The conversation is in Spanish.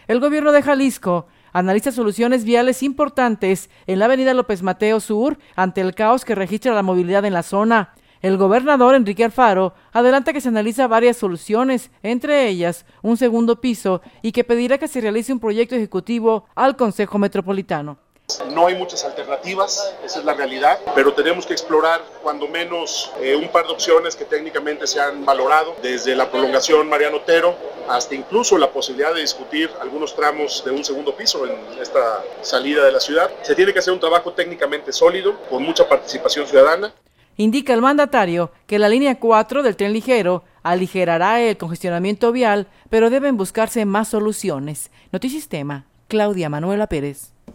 el gobierno de Jalisco analiza soluciones viales importantes en la avenida López Mateo Sur ante el caos que registra la movilidad en la zona. El gobernador Enrique Alfaro adelanta que se analiza varias soluciones, entre ellas un segundo piso, y que pedirá que se realice un proyecto ejecutivo al Consejo Metropolitano. No hay muchas alternativas, esa es la realidad, pero tenemos que explorar cuando menos un par de opciones que técnicamente se han valorado, desde la prolongación Mariano Otero hasta incluso la posibilidad de discutir algunos tramos de un segundo piso en esta salida de la ciudad. Se tiene que hacer un trabajo técnicamente sólido, con mucha participación ciudadana. Indica el mandatario que la línea 4 del tren ligero aligerará el congestionamiento vial, pero deben buscarse más soluciones. Notisistema, Claudia Manuela Pérez.